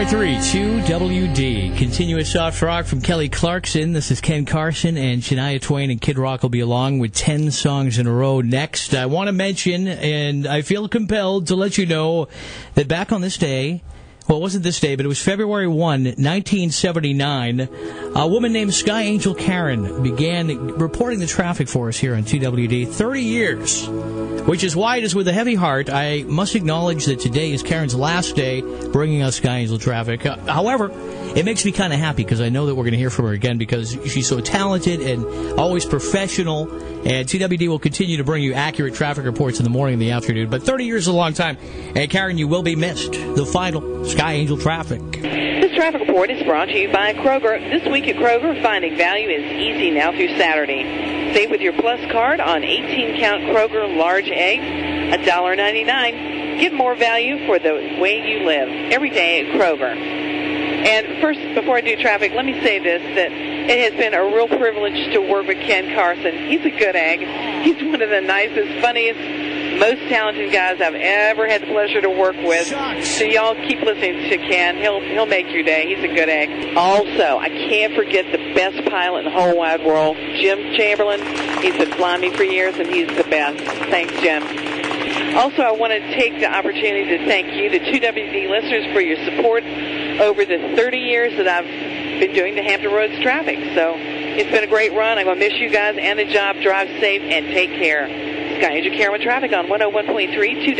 101.3 2WD. Continuous soft rock from Kelly Clarkson. This is Ken Carson, and Shania Twain and Kid Rock will be along with 10 songs in a row next. I want to mention, and I feel compelled to let you know, that back on this day, well, it wasn't this day, but it was February 1, 1979, a woman named Sky Angel Karen began reporting the traffic for us here on 2WD. 30 years, which is why it is with a heavy heart. I must acknowledge that today is Karen's last day bringing us Sky Angel traffic. However, it makes me kind of happy because I know that we're going to hear from her again because she's so talented and always professional. And 2WD will continue to bring you accurate traffic reports in the morning and the afternoon. But 30 years is a long time. And Karen, you will be missed. The final Sky Angel traffic. This traffic report is brought to you by Kroger. This week at Kroger, finding value is easy now through Saturday. Save with your Plus card on 18-count Kroger large eggs, $1.99. Get more value for the way you live every day at Kroger. And first, before I do traffic, let me say this, that it has been a real privilege to work with Ken Carson. He's a good egg. He's one of the nicest, funniest, most talented guys I've ever had the pleasure to work with. So y'all keep listening to Ken. He'll make your day. He's a good egg. Also, I can't forget the best pilot in the whole wide world, Jim Chamberlain. He's been flying me for years, and he's the best. Thanks, Jim. Also, I want to take the opportunity to thank you, the 2WD listeners, for your support over the 30 years that I've been doing the Hampton Roads traffic. So it's been a great run. I'm going to miss you guys and the job. Drive safe and take care. Sky Angel Karen with traffic on 101.3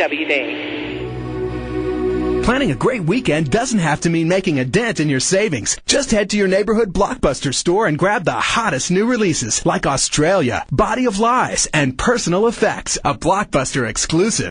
2WD. Planning a great weekend doesn't have to mean making a dent in your savings. Just head to your neighborhood Blockbuster store and grab the hottest new releases like Australia, Body of Lies, and Personal Effects, a Blockbuster exclusive.